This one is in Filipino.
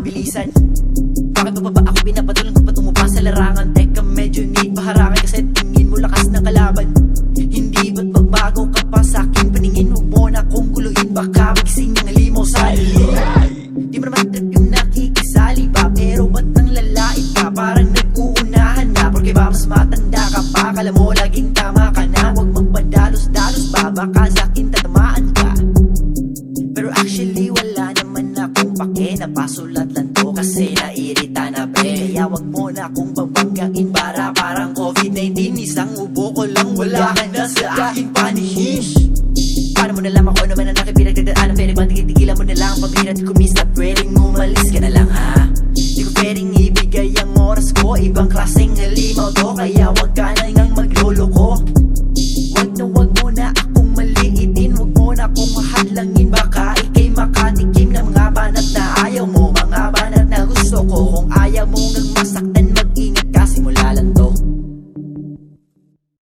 mabilisan. Bakit pa ba ako pinapatulang kung patungo pa sa larangan? Teka, medyo need paharangan kasi tingin mo lakas ng kalaban. Hindi ba't magbago ka pa sa aking paningin? Huwag mo na akong guluhin, baka magising ng halimaw sa dilim. Di mo naman trip yung nakikisali ba? Pero ba't nang lalait ka? Parang nag-uunahan na. Porque ba mas matanda ka pa? Kala mo laging tama ka na. Huwag magpadalos-dalos ba? Baka sa akin tatamaan ka. Pero actually wala naman akong pake. Napasulat lang to kasi nairita na pre. Kaya wag mo na akong babanggain para parang COVID-19. Isang ubo ko lang, wala ka na sa aking paningin. Paano mo nalaman kung ano man ang aking pinagdadaanan? Pwede bang tigilan mo na lang pag-hirat kumista? Pwedeng umalis ka na lang ha. Di ko pwedeng ibigay ang oras ko. Ibang klaseng halimaw to, kaya wag ka na ngang magloloko. Wag mo na akong maliitin. Wag mo na akong mahadlangin. Baka ikay makatikim ng mga banat na ayaw mo, mga banat na gusto ko. Kung ayaw mo ngang masaktan